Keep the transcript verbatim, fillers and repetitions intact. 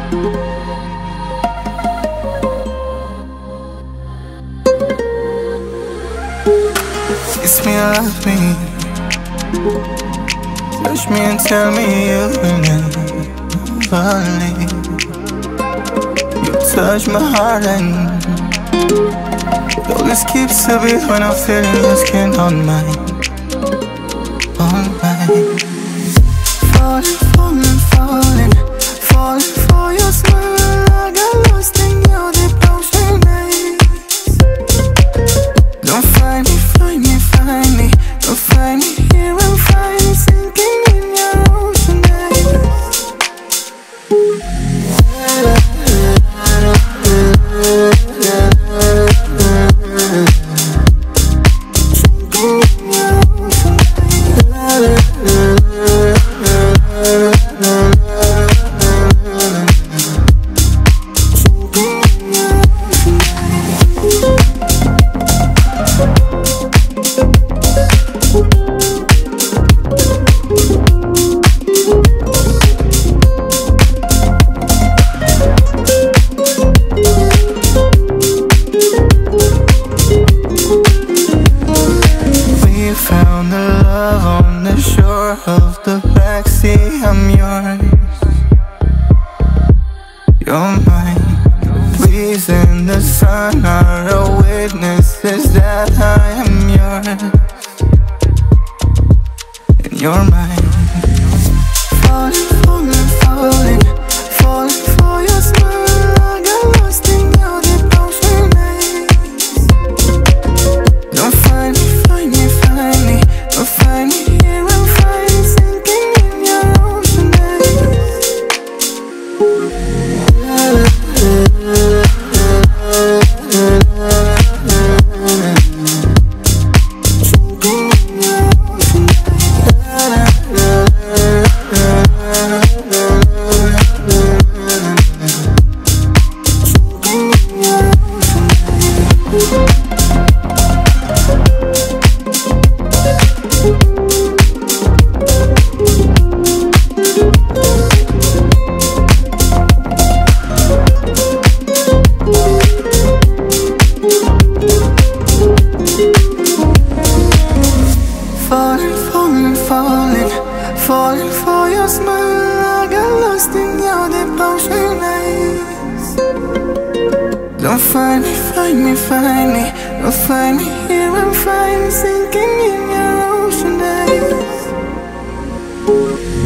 Kiss me, love me, touch me and tell me you'll never leave. You touch my heart and it always keeps a beat when I'm feeling your skin on mine, on mine. Falling, falling, falling, falling for your smile. I got lost in your deep ocean days. Don't find me, find me, find me. Don't find me here, I'm fine, sinking in your ocean days. Found the love on the shore of the black sea. I'm yours, you're mine. Breeze and the sun are a witnesses that I am yours, and you're mine. Falling, falling, falling, falling for your smile. I got lost in your deep ocean days. Don't find me, find me, find me. Don't find me here, I'm fine, sinking in your ocean days. Sinking in your ocean Falling, falling, falling, falling for your smile. I got lost in your deep ocean days. Don't find me, find me, find me. Don't find me here, I'm fine, sinking in your ocean days.